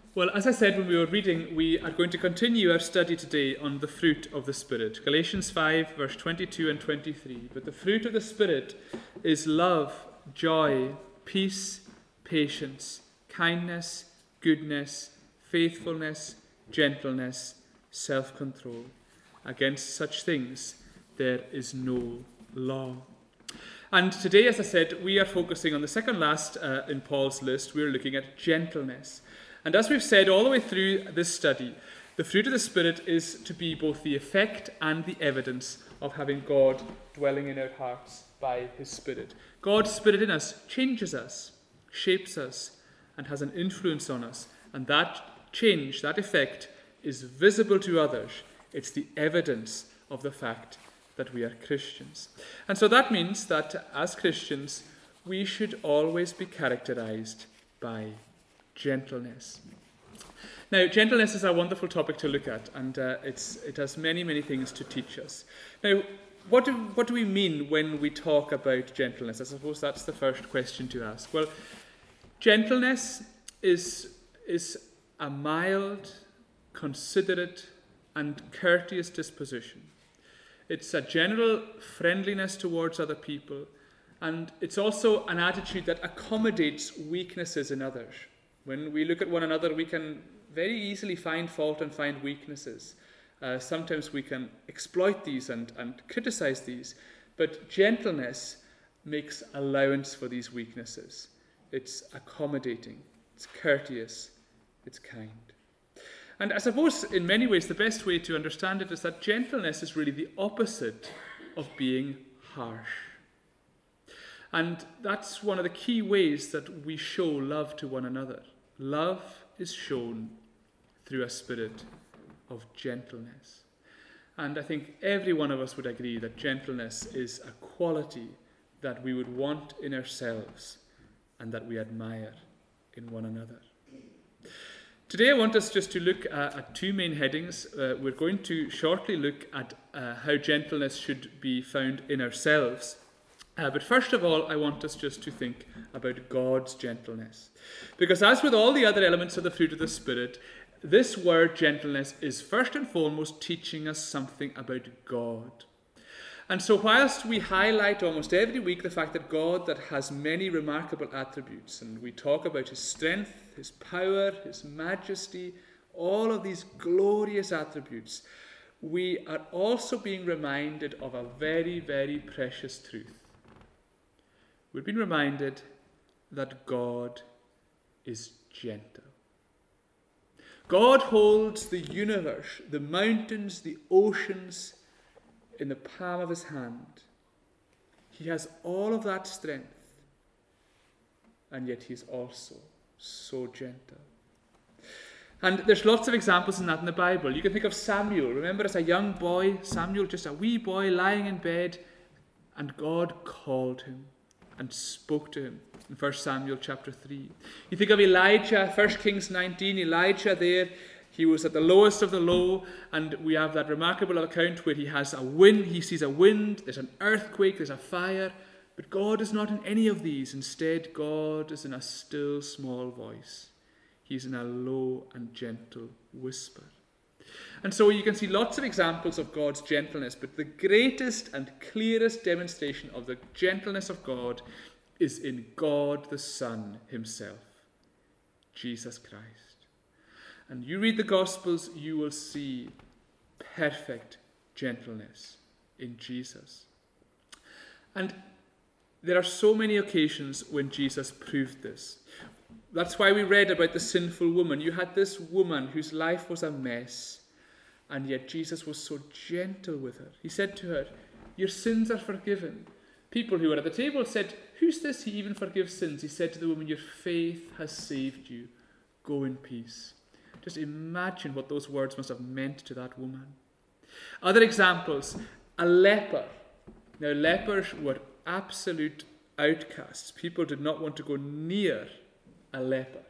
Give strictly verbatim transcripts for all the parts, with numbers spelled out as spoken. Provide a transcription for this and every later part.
Well, as I said when we were reading, we are going to continue our study today on the fruit of the Spirit. Galatians five, verse twenty-two and twenty-three. But the fruit of the Spirit is love, joy, peace, patience, kindness, goodness, faithfulness, gentleness, self-control. Against such things there is no law. And today, as I said, we are focusing on the second last uh, in Paul's list. We're looking at gentleness. And as we've said all the way through this study, the fruit of the Spirit is to be both the effect and the evidence of having God dwelling in our hearts by his Spirit. God's Spirit in us changes us, shapes us, and has an influence on us. And that change, that effect, is visible to others. It's the evidence of the fact that we are Christians. And so that means that as Christians, we should always be characterized by gentleness. Now, gentleness is a wonderful topic to look at, and uh, it's, it has many, many things to teach us. Now, what do, what do we mean when we talk about gentleness? I suppose that's the first question to ask. Well, gentleness is, is a mild, considerate, and courteous disposition. It's a general friendliness towards other people, and it's also an attitude that accommodates weaknesses in others. When we look at one another, we can very easily find fault and find weaknesses. Uh, sometimes we can exploit these and, and criticize these, but gentleness makes allowance for these weaknesses. It's accommodating, it's courteous, it's kind. And I suppose in many ways the best way to understand it is that gentleness is really the opposite of being harsh. And that's one of the key ways that we show love to one another. Love is shown through a spirit of gentleness. And I think every one of us would agree that gentleness is a quality that we would want in ourselves and that we admire in one another. Today I want us just to look uh, at two main headings. Uh, we're going to shortly look at uh, how gentleness should be found in ourselves. Uh, but first of all, I want us just to think about God's gentleness. Because as with all the other elements of the fruit of the Spirit, this word gentleness is first and foremost teaching us something about God. And so whilst we highlight almost every week the fact that God that has many remarkable attributes, and we talk about his strength, his power, his majesty, all of these glorious attributes, we are also being reminded of a very, very precious truth. We've been reminded that God is gentle. God holds the universe, the mountains, the oceans in the palm of his hand. He has all of that strength, and yet he's also so gentle. And there's lots of examples in that in the Bible. You can think of Samuel. Remember, as a young boy, Samuel, just a wee boy lying in bed, and God called him and spoke to him in First Samuel chapter three. You think of Elijah, First Kings nineteen, Elijah there, he was at the lowest of the low, and we have that remarkable account where he has a wind, he sees a wind, there's an earthquake, there's a fire, but God is not in any of these. Instead, God is in a still small voice. He's in a low and gentle whisper. And so you can see lots of examples of God's gentleness, but the greatest and clearest demonstration of the gentleness of God is in God the Son himself, Jesus Christ. And you read the Gospels, you will see perfect gentleness in Jesus. And there are so many occasions when Jesus proved this. That's why we read about the sinful woman. You had this woman whose life was a mess, and yet Jesus was so gentle with her. He said to her, "Your sins are forgiven." People who were at the table said, "Who's this? He even forgives sins." He said to the woman, "Your faith has saved you. Go in peace." Just imagine what those words must have meant to that woman. Other examples, a leper. Now, lepers were absolute outcasts. People did not want to go near a leper.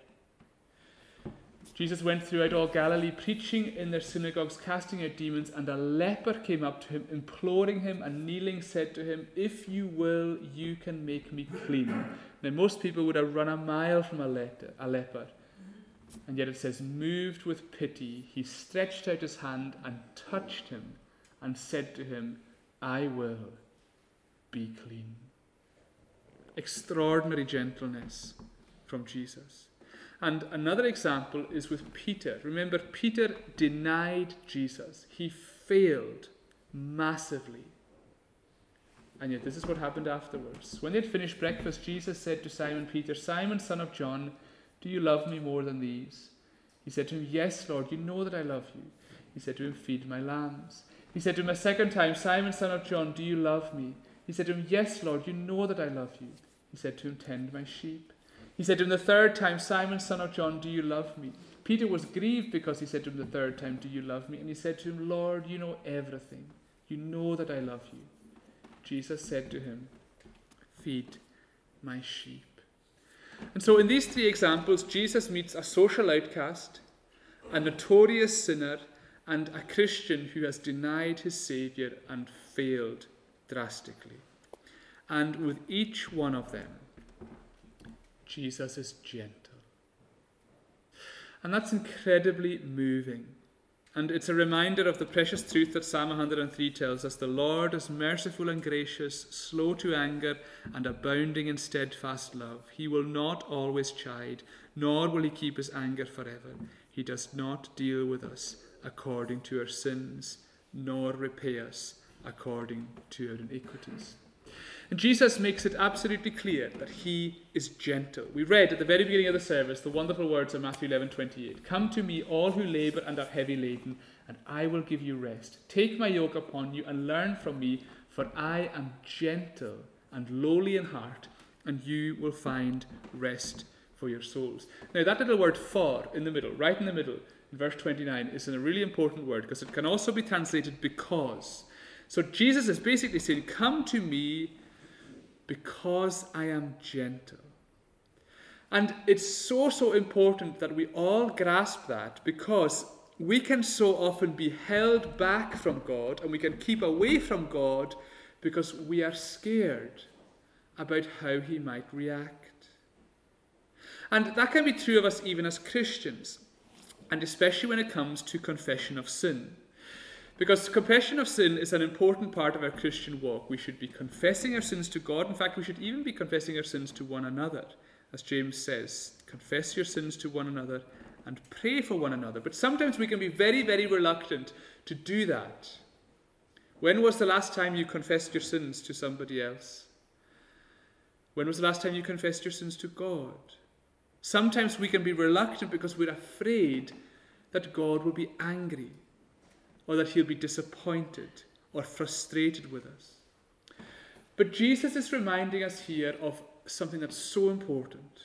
Jesus went throughout all Galilee, preaching in their synagogues, casting out demons, and a leper came up to him, imploring him, and kneeling said to him, "If you will, you can make me clean." Now, most people would have run a mile from a leper, a leper. And yet it says, moved with pity, he stretched out his hand and touched him and said to him, I will be clean. Extraordinary gentleness from Jesus. And another example is with Peter. Remember, Peter denied Jesus. He failed massively. And yet this is what happened afterwards. When they had finished breakfast, Jesus said to Simon Peter, Simon, son of John, do you love me more than these? He said to him, yes, Lord, you know that I love you. He said to him, feed my lambs. He said to him a second time, Simon, son of John, do you love me? He said to him, yes, Lord, you know that I love you. He said to him, tend my sheep. He said to him the third time, Simon, son of John, do you love me? Peter was grieved because he said to him the third time, do you love me? And he said to him, Lord, you know everything. You know that I love you. Jesus said to him, feed my sheep. And so in these three examples, Jesus meets a social outcast, a notorious sinner, and a Christian who has denied his Saviour and failed drastically. And with each one of them, Jesus is gentle. And that's incredibly moving. And it's a reminder of the precious truth that Psalm one hundred three tells us. The Lord is merciful and gracious, slow to anger, and abounding in steadfast love. He will not always chide, nor will he keep his anger forever. He does not deal with us according to our sins, nor repay us according to our iniquities. And Jesus makes it absolutely clear that he is gentle. We read at the very beginning of the service the wonderful words of Matthew eleven twenty-eight. Come to me, all who labour and are heavy laden, and I will give you rest. Take my yoke upon you and learn from me, for I am gentle and lowly in heart, and you will find rest for your souls. Now that little word for in the middle, right in the middle, in verse twenty-nine, is a really important word because it can also be translated because. So Jesus is basically saying, come to me because I am gentle. And it's so, so important that we all grasp that, because we can so often be held back from God and we can keep away from God because we are scared about how he might react. And that can be true of us even as Christians, and especially when it comes to confession of sin. Because confession of sin is an important part of our Christian walk. We should be confessing our sins to God. In fact, we should even be confessing our sins to one another. As James says, confess your sins to one another and pray for one another. But sometimes we can be very, very reluctant to do that. When was the last time you confessed your sins to somebody else? When was the last time you confessed your sins to God? Sometimes we can be reluctant because we're afraid that God will be angry, or that he'll be disappointed or frustrated with us. But Jesus is reminding us here of something that's so important.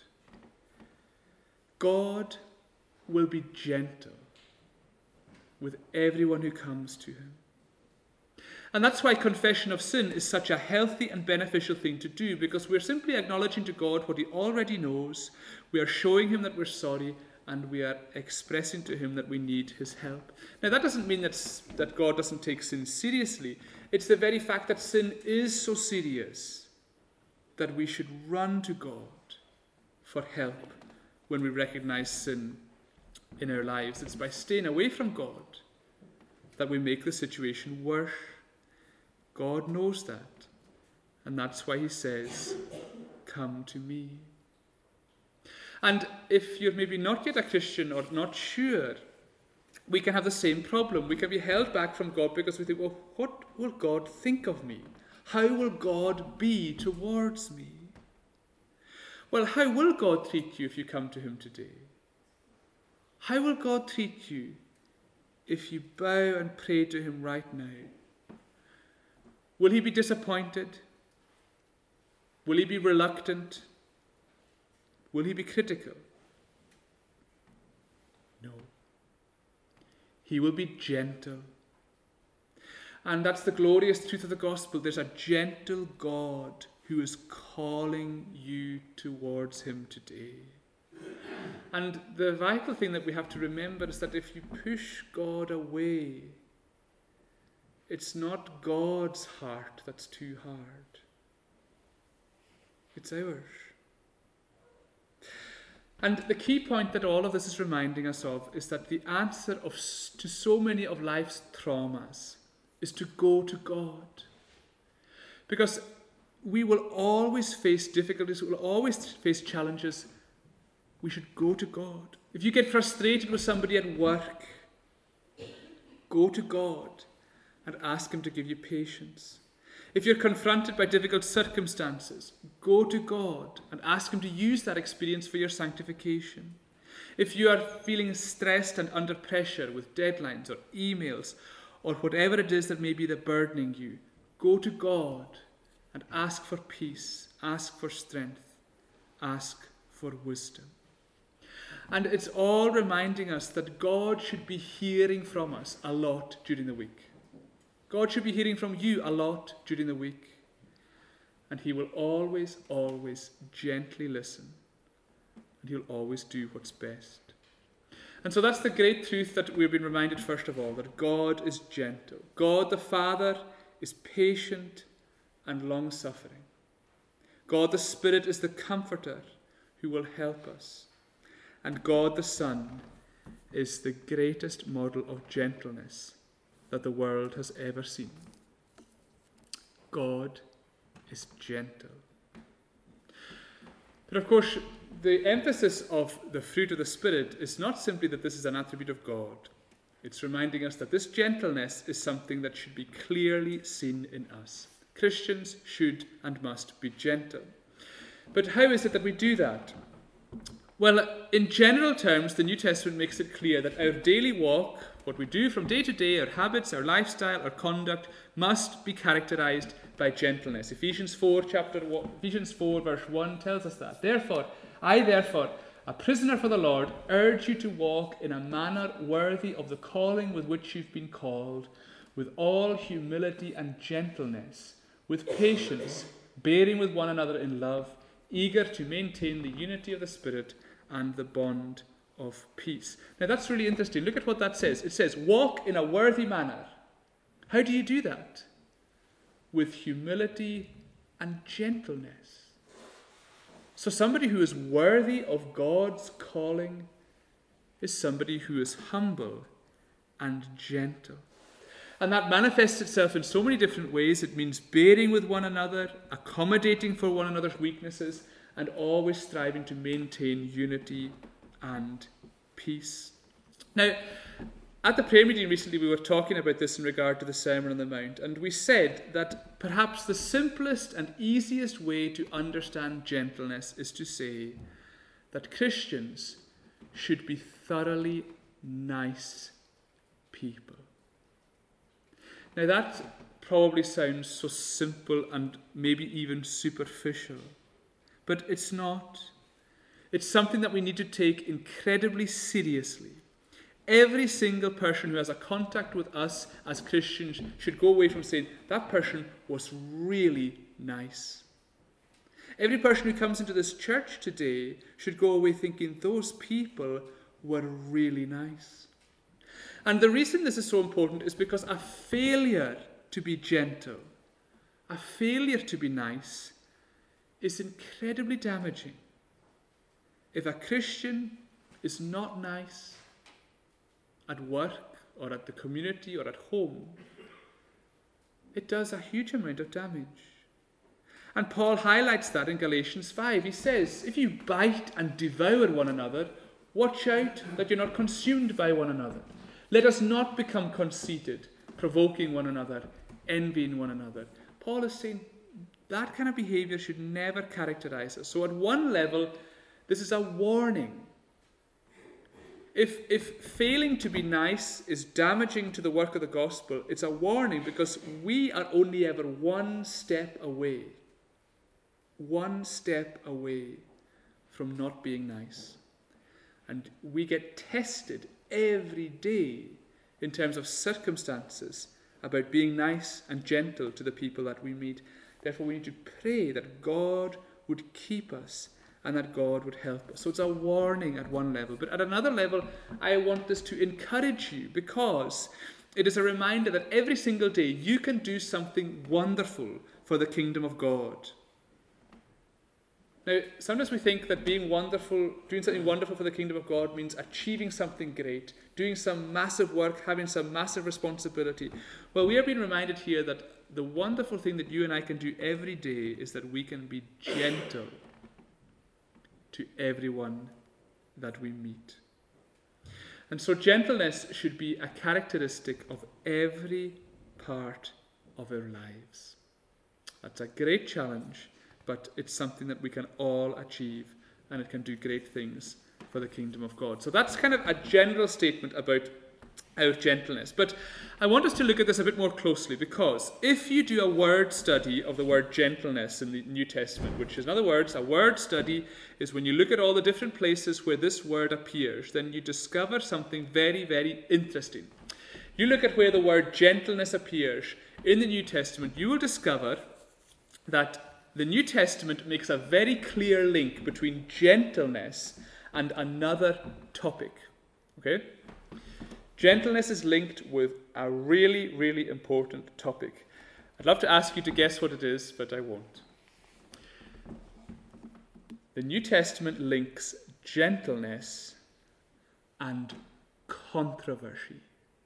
God will be gentle with everyone who comes to him. And that's why confession of sin is such a healthy and beneficial thing to do, because we're simply acknowledging to God what he already knows. We are showing him that we're sorry, and we are expressing to him that we need his help. Now, that doesn't mean that, that God doesn't take sin seriously. It's the very fact that sin is so serious that we should run to God for help when we recognize sin in our lives. It's by staying away from God that we make the situation worse. God knows that, and that's why he says, come to me. And if you're maybe not yet a Christian or not sure, we can have the same problem. We can be held back from God because we think, well, what will God think of me? How will God be towards me? Well, how will God treat you if you come to him today? How will God treat you if you bow and pray to him right now? Will he be disappointed? Will he be reluctant? Will he be critical? No. He will be gentle. And that's the glorious truth of the gospel. There's a gentle God who is calling you towards him today. And the vital thing that we have to remember is that if you push God away, it's not God's heart that's too hard. It's ours. And the key point that all of this is reminding us of is that the answer of, to so many of life's traumas is to go to God. Because we will always face difficulties, we will always face challenges. We should go to God. If you get frustrated with somebody at work, go to God and ask him to give you patience. If you're confronted by difficult circumstances, go to God and ask him to use that experience for your sanctification. If you are feeling stressed and under pressure with deadlines or emails or whatever it is that may be the burdening you, go to God and ask for peace, ask for strength, ask for wisdom. And it's all reminding us that God should be hearing from us a lot during the week. God should be hearing from you a lot during the week. And he will always, always gently listen. And he'll always do what's best. And so that's the great truth that we've been reminded first of all, that God is gentle. God the Father is patient and long-suffering. God the Spirit is the comforter who will help us. And God the Son is the greatest model of gentleness that the world has ever seen. God is gentle. But of course, the emphasis of the fruit of the Spirit is not simply that this is an attribute of God. It's reminding us that this gentleness is something that should be clearly seen in us. Christians should and must be gentle. But how is it that we do that? Well, in general terms, the New Testament makes it clear that our daily walk, what we do from day to day, our habits, our lifestyle, our conduct, must be characterized by gentleness. Ephesians four, chapter one, Ephesians four, verse one tells us that. Therefore, I therefore, a prisoner for the Lord, urge you to walk in a manner worthy of the calling with which you've been called, with all humility and gentleness, with patience, bearing with one another in love, eager to maintain the unity of the Spirit and the bond of peace. Now that's really interesting. Look at what that says. It says, walk in a worthy manner. How do you do that? With humility and gentleness. So somebody who is worthy of God's calling is somebody who is humble and gentle. And that manifests itself in so many different ways. It means bearing with one another, accommodating for one another's weaknesses, and always striving to maintain unity and peace. Now, at the prayer meeting recently, we were talking about this in regard to the Sermon on the Mount, and we said that perhaps the simplest and easiest way to understand gentleness is to say that Christians should be thoroughly nice people. Now that probably sounds so simple and maybe even superficial, but it's not. It's something that we need to take incredibly seriously. Every single person who has a contact with us as Christians should go away from saying, that person was really nice. Every person who comes into this church today should go away thinking, those people were really nice. And the reason this is so important is because a failure to be gentle, a failure to be nice, is incredibly damaging. If a Christian is not nice at work or at the community or at home, it does a huge amount of damage. And Paul highlights that in Galatians five. He says, if you bite and devour one another, watch out that you're not consumed by one another. Let us not become conceited, provoking one another, envying one another. Paul is saying that kind of behavior should never characterize us. So at one level, this is a warning. If, if failing to be nice is damaging to the work of the gospel, it's a warning because we are only ever one step away, one step away from not being nice. And we get tested every day in terms of circumstances about being nice and gentle to the people that we meet. Therefore, we need to pray that God would keep us and that God would help us. So it's a warning at one level. But at another level, I want this to encourage you because it is a reminder that every single day you can do something wonderful for the kingdom of God. Now, sometimes we think that being wonderful, doing something wonderful for the kingdom of God means achieving something great, doing some massive work, having some massive responsibility. Well, we are being reminded here that the wonderful thing that you and I can do every day is that we can be gentle to everyone that we meet. And so gentleness should be a characteristic of every part of our lives. That's a great challenge, but it's something that we can all achieve, and it can do great things for the kingdom of God. So that's kind of a general statement about our gentleness. But I want us to look at this a bit more closely, because if you do a word study of the word gentleness in the New Testament, which is, in other words, a word study is when you look at all the different places where this word appears, then you discover something very, very interesting. You look at where the word gentleness appears in the New Testament, you will discover that the New Testament makes a very clear link between gentleness and another topic. Okay? Gentleness is linked with a really, really important topic. I'd love to ask you to guess what it is, but I won't. The New Testament links gentleness and controversy.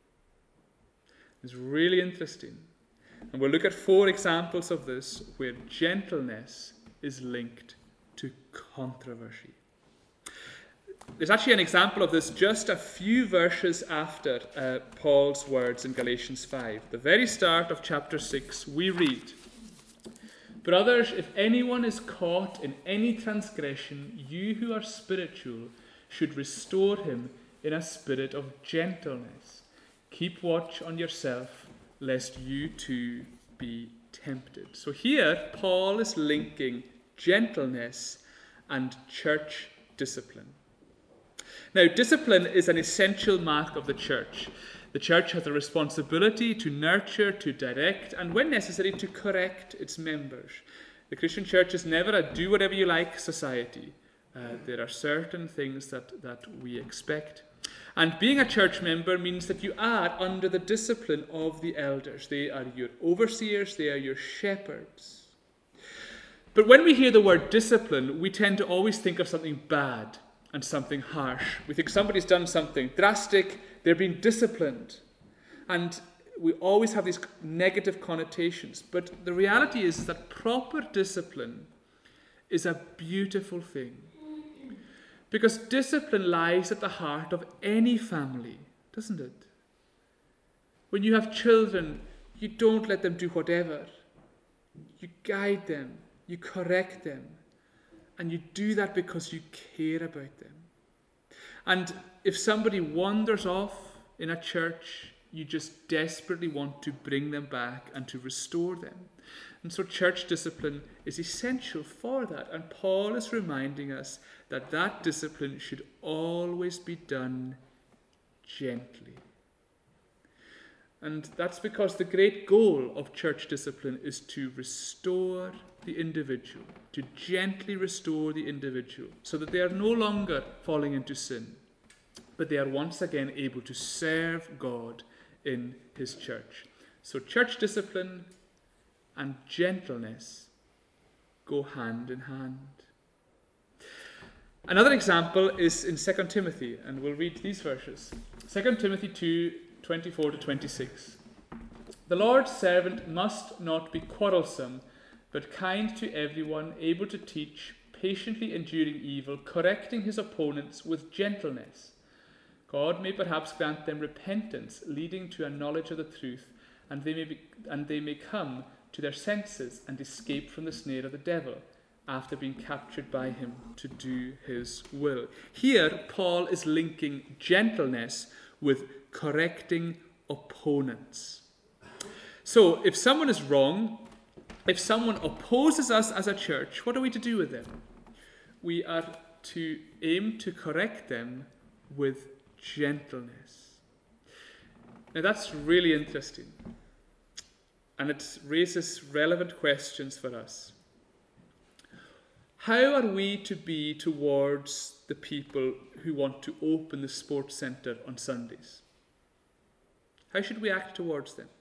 It's really interesting. And we'll look at four examples of this where gentleness is linked to controversy. There's actually an example of this just a few verses after uh, Paul's words in Galatians five. The very start of chapter six, we read, "Brothers, if anyone is caught in any transgression, you who are spiritual should restore him in a spirit of gentleness. Keep watch on yourself, lest you too be tempted." So here, Paul is linking gentleness and church discipline. Now, discipline is an essential mark of the church. The church has a responsibility to nurture, to direct, and when necessary, to correct its members. The Christian church is never a do-whatever-you-like society. Uh, there are certain things that, that we expect. And being a church member means that you are under the discipline of the elders. They are your overseers, they are your shepherds. But when we hear the word discipline, we tend to always think of something bad and something harsh. We think somebody's done something drastic, they're being disciplined. And we always have these negative connotations. But the reality is that proper discipline is a beautiful thing. Because discipline lies at the heart of any family, doesn't it? When you have children, you don't let them do whatever. You guide them, you correct them, and you do that because you care about them. And if somebody wanders off in a church, you just desperately want to bring them back and to restore them. And so church discipline is essential for that. And Paul is reminding us that that discipline should always be done gently. And that's because the great goal of church discipline is to restore the individual, to gently restore the individual, so that they are no longer falling into sin, but they are once again able to serve God in his church. So church discipline and gentleness go hand in hand. Another example is in Second Timothy, and we'll read these verses. Second Timothy two, twenty-four to twenty-six. "The Lord's servant must not be quarrelsome, but kind to everyone, able to teach, patiently enduring evil, correcting his opponents with gentleness. God may perhaps grant them repentance, leading to a knowledge of the truth, and they may be, and they may come to their senses and escape from the snare of the devil, after being captured by him to do his will." Here, Paul is linking gentleness with correcting opponents. So, if someone is wrong, if someone opposes us as a church, what are we to do with them? We are to aim to correct them with gentleness. Now, that's really interesting. And it raises relevant questions for us. How are we to be towards the people who want to open the sports centre on Sundays? How should we act towards them?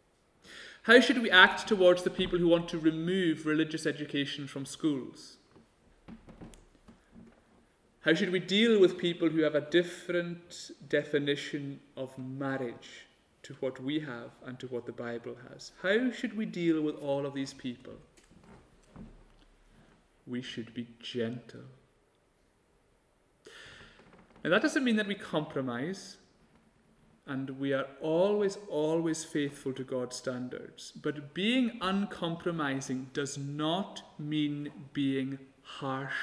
How should we act towards the people who want to remove religious education from schools? How should we deal with people who have a different definition of marriage to what we have and to what the Bible has? How should we deal with all of these people? We should be gentle. Now, that doesn't mean that we compromise and we are always, always faithful to God's standards. But being uncompromising does not mean being harsh.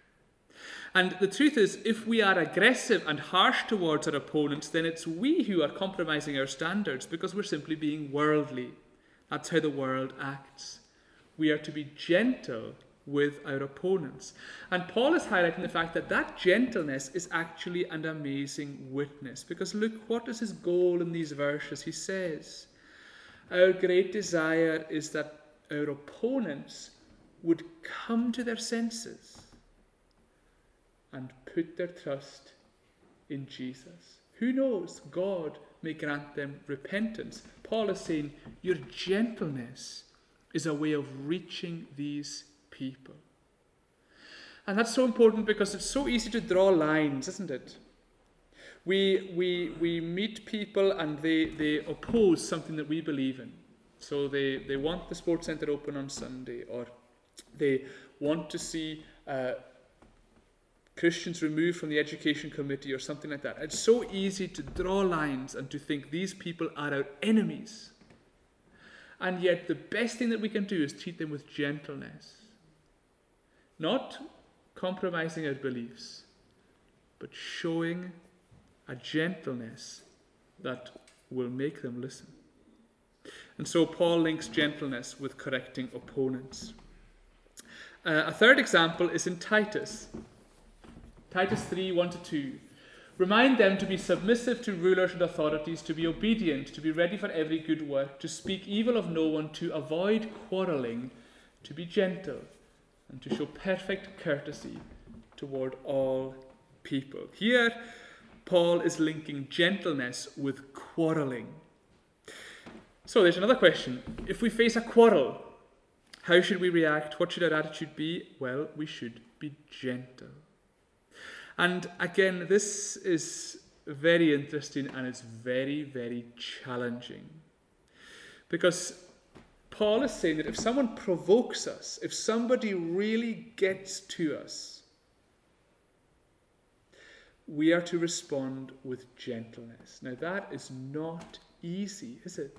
And the truth is, if we are aggressive and harsh towards our opponents, then it's we who are compromising our standards because we're simply being worldly. That's how the world acts. We are to be gentle with our opponents. And Paul is highlighting the fact that that gentleness is actually an amazing witness. Because look, what is his goal in these verses? He says, our great desire is that our opponents would come to their senses and put their trust in Jesus. Who knows? God may grant them repentance. Paul is saying, your gentleness is a way of reaching these people. And that's so important because it's so easy to draw lines, isn't it? We we we meet people and they, they oppose something that we believe in. So they, they want the sports centre open on Sunday, or they want to see uh, Christians removed from the education committee or something like that. It's so easy to draw lines and to think these people are our enemies. And yet the best thing that we can do is treat them with gentleness. Not compromising our beliefs, but showing a gentleness that will make them listen. And so Paul links gentleness with correcting opponents. Uh, a third example is in Titus. Titus three, one to two. Remind them to be submissive to rulers and authorities, to be obedient, to be ready for every good work, to speak evil of no one, to avoid quarrelling, to be gentle, and to show perfect courtesy toward all people. Here, Paul is linking gentleness with quarrelling. So there's another question. If we face a quarrel, how should we react? What should our attitude be? Well, we should be gentle. And again, this is very interesting and it's very, very challenging. Because Paul is saying that if someone provokes us, if somebody really gets to us, we are to respond with gentleness. Now that is not easy, is it?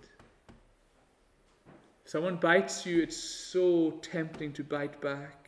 If someone bites you, it's so tempting to bite back.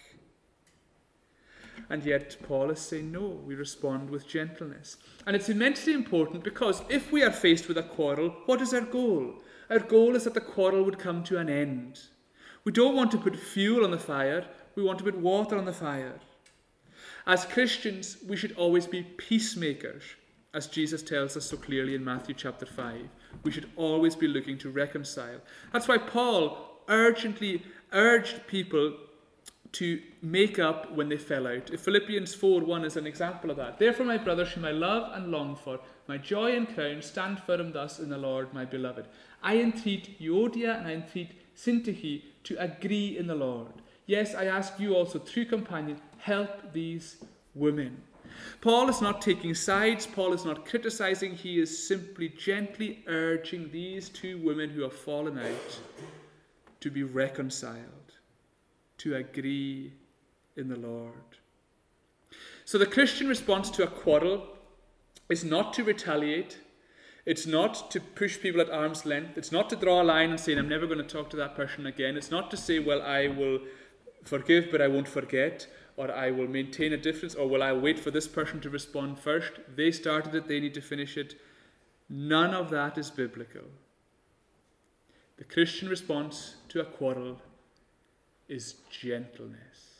And yet Paul is saying, no, we respond with gentleness. And it's immensely important because if we are faced with a quarrel, what is our goal? Our goal is that the quarrel would come to an end. We don't want to put fuel on the fire, we want to put water on the fire. As Christians, we should always be peacemakers, as Jesus tells us so clearly in Matthew chapter five. We should always be looking to reconcile. That's why Paul urgently urged people to make up when they fell out. Philippians four one is an example of that. Therefore, my brothers, whom I love and long for, my joy and crown, stand firm thus in the Lord, my beloved. I entreat Euodia and I entreat Syntyche to agree in the Lord. Yes, I ask you also, true companion, help these women. Paul is not taking sides. Paul is not criticizing. He is simply gently urging these two women who have fallen out to be reconciled, to agree in the Lord. So the Christian response to a quarrel is not to retaliate. It's not to push people at arm's length. It's not to draw a line and say, I'm never going to talk to that person again. It's not to say, well, I will forgive, but I won't forget, or I will maintain a difference, or will I wait for this person to respond first? They started it, they need to finish it. None of that is biblical. The Christian response to a quarrel is gentleness.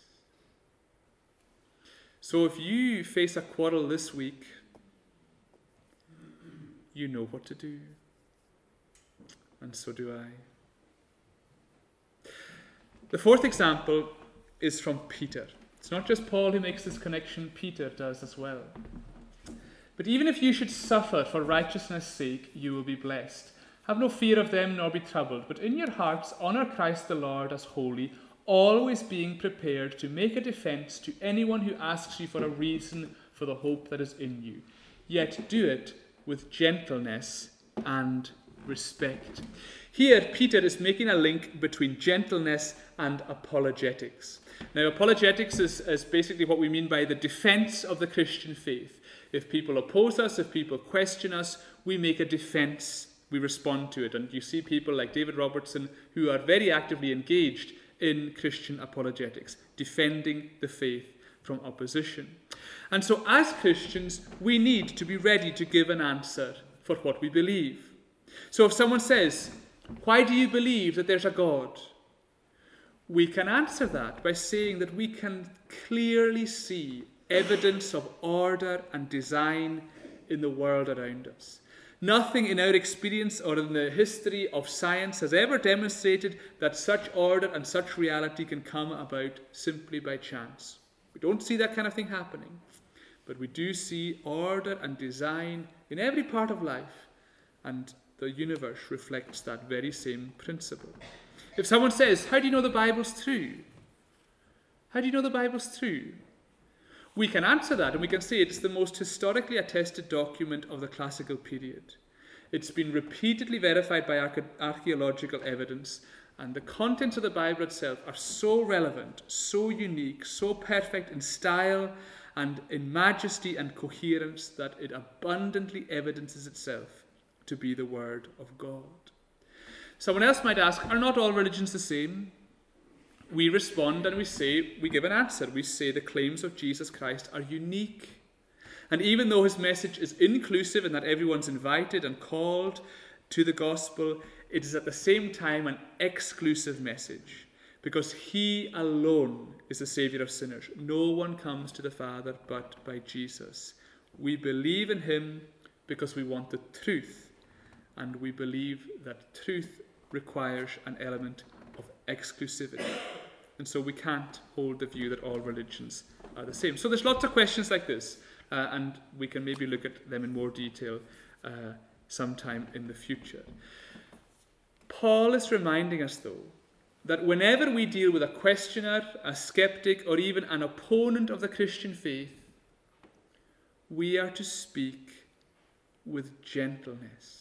So if you face a quarrel this week, you know what to do. And so do I. The fourth example is from Peter. It's not just Paul who makes this connection, Peter does as well. But even if you should suffer for righteousness' sake, you will be blessed. Have no fear of them, nor be troubled, but in your hearts honour Christ the Lord as holy, always being prepared to make a defence to anyone who asks you for a reason for the hope that is in you, yet do it with gentleness and respect. Here, Peter is making a link between gentleness and apologetics. Now, apologetics is, is basically what we mean by the defense of the Christian faith. If people oppose us, if people question us, we make a defense, we respond to it. And you see people like David Robertson who are very actively engaged in Christian apologetics, defending the faith from opposition. And so as Christians, we need to be ready to give an answer for what we believe. So if someone says, "Why do you believe that there's a God?" we can answer that by saying that we can clearly see evidence of order and design in the world around us. Nothing in our experience or in the history of science has ever demonstrated that such order and such reality can come about simply by chance. We don't see that kind of thing happening, but we do see order and design in every part of life, and the universe reflects that very same principle. If someone says, "How do you know the Bible's true? How do you know the Bible's true?" we can answer that, and we can say it's the most historically attested document of the classical period. It's been repeatedly verified by archaeological evidence, and the contents of the Bible itself are so relevant, so unique, so perfect in style and in majesty and coherence that it abundantly evidences itself to be the Word of God. Someone else might ask, are not all religions the same? We respond and we say, we give an answer. We say the claims of Jesus Christ are unique. And even though his message is inclusive in that everyone's invited and called to the gospel, it is at the same time an exclusive message, because he alone is the Saviour of sinners. No one comes to the Father but by Jesus. We believe in him because we want the truth, and we believe that truth requires an element of exclusivity. And so we can't hold the view that all religions are the same. So there's lots of questions like this, uh, and we can maybe look at them in more detail uh, sometime in the future. Paul is reminding us, though, that whenever we deal with a questioner, a skeptic, or even an opponent of the Christian faith, we are to speak with gentleness.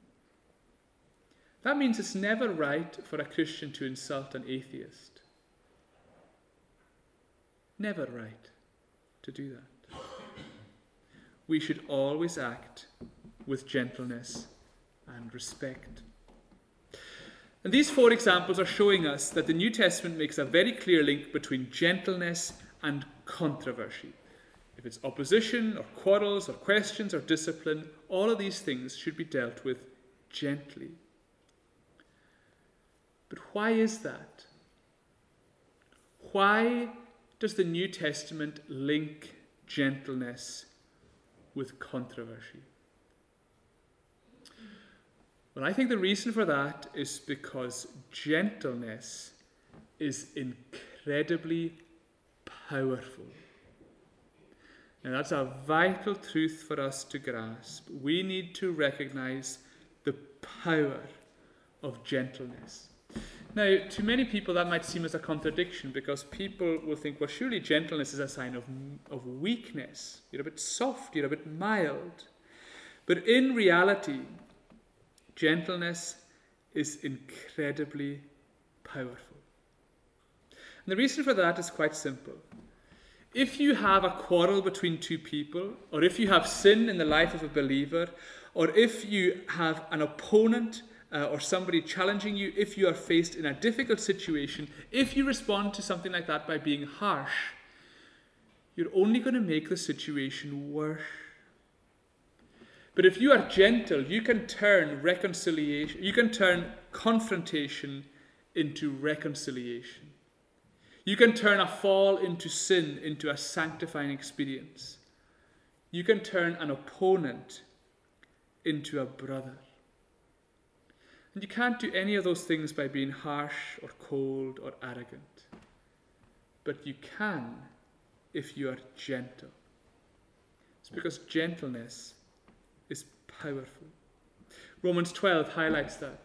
That means it's never right for a Christian to insult an atheist. Never right to do that. We should always act with gentleness and respect. And these four examples are showing us that the New Testament makes a very clear link between gentleness and controversy. If it's opposition or quarrels or questions or discipline, all of these things should be dealt with gently. But why is that? Why does the New Testament link gentleness with controversy? Well, I think the reason for that is because gentleness is incredibly powerful. And that's a vital truth for us to grasp. We need to recognize the power of gentleness. Now, to many people that might seem as a contradiction, because people will think, well, surely gentleness is a sign of, of weakness. You're a bit soft, you're a bit mild. But in reality, gentleness is incredibly powerful. And the reason for that is quite simple. If you have a quarrel between two people, or if you have sin in the life of a believer, or if you have an opponent uh, or somebody challenging you, if you are faced in a difficult situation, if you respond to something like that by being harsh, you're only going to make the situation worse. But if you are gentle, you can turn reconciliation, you can turn confrontation into reconciliation. You can turn a fall into sin into a sanctifying experience. You can turn an opponent into a brother. And you can't do any of those things by being harsh or cold or arrogant. But you can if you are gentle. It's because gentleness is powerful. Romans twelve highlights that.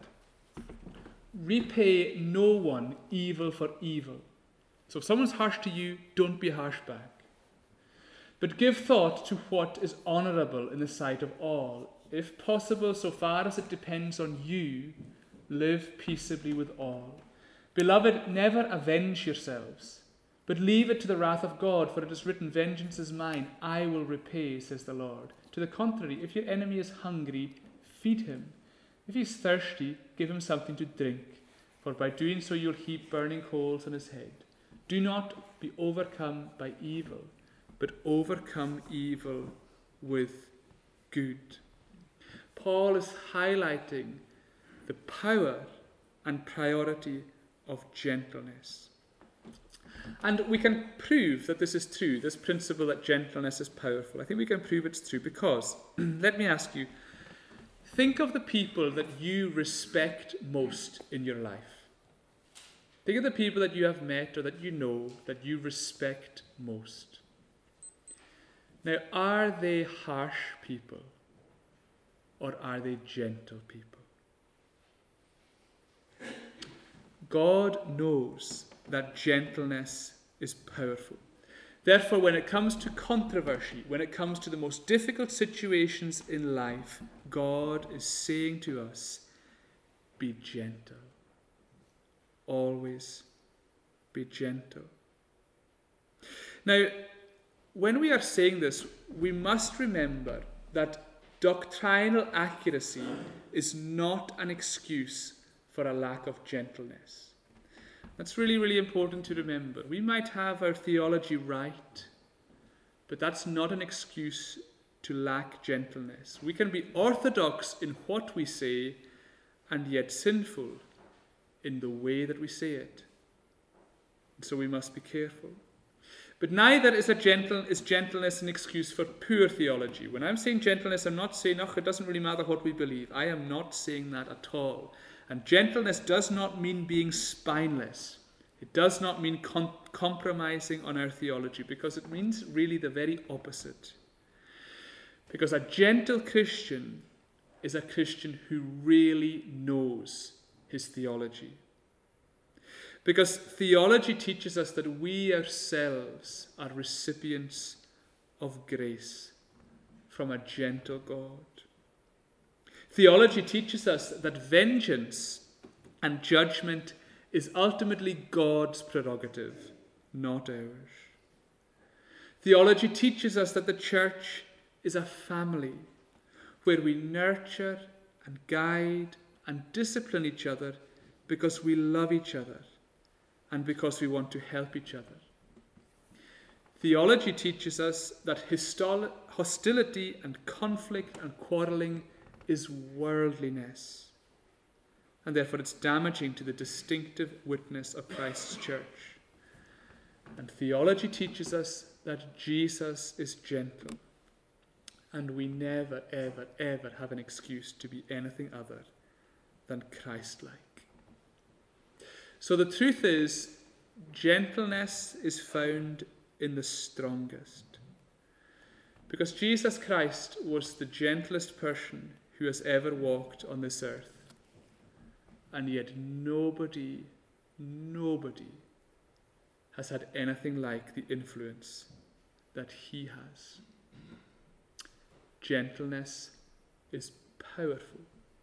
Repay no one evil for evil. So if someone's harsh to you, don't be harsh back. But give thought to what is honourable in the sight of all. If possible, so far as it depends on you, live peaceably with all. Beloved, never avenge yourselves, but leave it to the wrath of God, for it is written, vengeance is mine, I will repay, says the Lord. To the contrary, if your enemy is hungry, feed him. If he is thirsty, give him something to drink, for by doing so you'll heap burning coals on his head. Do not be overcome by evil, but overcome evil with good. Paul is highlighting the power and priority of gentleness. And we can prove that this is true, this principle that gentleness is powerful. I think we can prove it's true because, let me ask you, think of the people that you respect most in your life. Think of the people that you have met or that you know that you respect most. Now, are they harsh people or are they gentle people? God knows that gentleness is powerful. Therefore, when it comes to controversy, when it comes to the most difficult situations in life, God is saying to us, be gentle. Always be gentle. Now, when we are saying this, we must remember that doctrinal accuracy is not an excuse for a lack of gentleness. That's really, really important to remember. We might have our theology right, but that's not an excuse to lack gentleness. We can be orthodox in what we say and yet sinful in the way that we say it. So we must be careful. But neither is, a gentle, is gentleness an excuse for poor theology. When I'm saying gentleness, I'm not saying, oh, it doesn't really matter what we believe. I am not saying that at all. And gentleness does not mean being spineless. It does not mean com- compromising on our theology, because it means really the very opposite. Because a gentle Christian is a Christian who really knows his theology. Because theology teaches us that we ourselves are recipients of grace from a gentle God. Theology teaches us that vengeance and judgment is ultimately God's prerogative, not ours. Theology teaches us that the church is a family where we nurture and guide and discipline each other because we love each other and because we want to help each other. Theology teaches us that histol- hostility and conflict and quarreling is worldliness, and therefore it's damaging to the distinctive witness of Christ's church. And theology teaches us that Jesus is gentle, and we never, ever, ever have an excuse to be anything other than Christ-like. So the truth is, gentleness is found in the strongest. Because Jesus Christ was the gentlest person who has ever walked on this earth. And yet nobody, nobody has had anything like the influence that he has. Gentleness is powerful.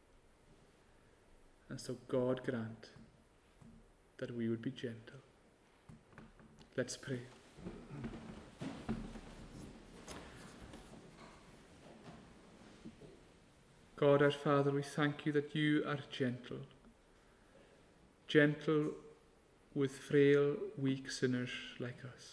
And so God grant that we would be gentle. Let's pray. God our Father, we thank you that you are gentle. Gentle with frail, weak sinners like us.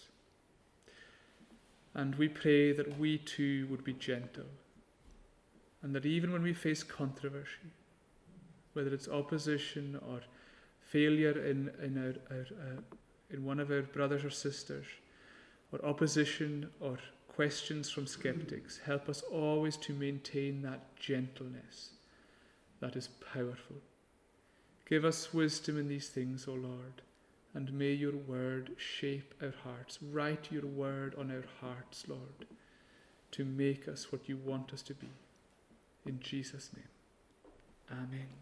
And we pray that we too would be gentle. And that even when we face controversy, whether it's opposition or failure in, in, our, our, uh, in one of our brothers or sisters, or opposition or questions from skeptics, help us always to maintain that gentleness that is powerful. Give us wisdom in these things, O Lord, and may your word shape our hearts. Write your word on our hearts, Lord, to make us what you want us to be. In Jesus' name, amen.